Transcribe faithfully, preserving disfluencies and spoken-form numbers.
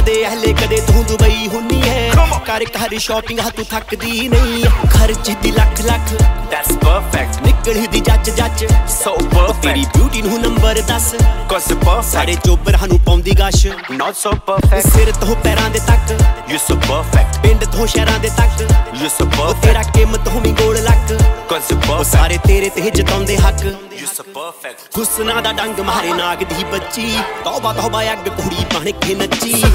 ਕਦੇ ਅਹਲੇ ਕਦੇ ਤੂੰ ਦੁਬਈ ਹੁੰਨੀ ਹੈ ਕਰ ਕਰ ਸ਼ਾਪਿੰਗ ਹਾਂ ਤੂੰ ਥੱਕਦੀ ਨਹੀਂ ਖਰਚ ਦੀ ਲੱਖ ਲੱਖ That's perfect. ਨਿਕਲਦੀ ਜੱਜ ਜੱਜ So perfect. ਤੇਰੀ ਬਿਊਟੀ ਨੂੰ ਨੰਬਰ ਦਸ Cause you're perfect. ਸਾਰੇ ਚੋਬਰ ਸਾਨੂੰ ਪਾਉਂਦੀ ਗਸ਼ Not so perfect. ਸਿਰ ਤੋਂ ਪੈਰਾਂ ਦੇ ਤੱਕ You're so perfect. ਪਿੰਡ ਤੋਂ ਸ਼ਹਿਰਾਂ ਦੇ ਤੱਕ You're so ਉਹ perfect. ਤੇਰਾ ਕਿਮਤ ਹੋਵੀਂ ਗੋਲ ਲੱਕ Cause you're ਉਹ perfect. ਸਾਰੇ ਤੇਰੇ ਤੇ ਜਿਤਾਉਂਦੇ ਹੱਕ You're so perfect. ਹੁਸਨਾ ਦਾ ਡੰਗ ਮਾਰੇ ਨਾਗ ਦੀ ਬੱਚੀ ਤੌਬਾ ਤੌਬਾ ਅੱਗ ਕੁੜੀ ਬਣ ਕੇ ਨੱਚੀ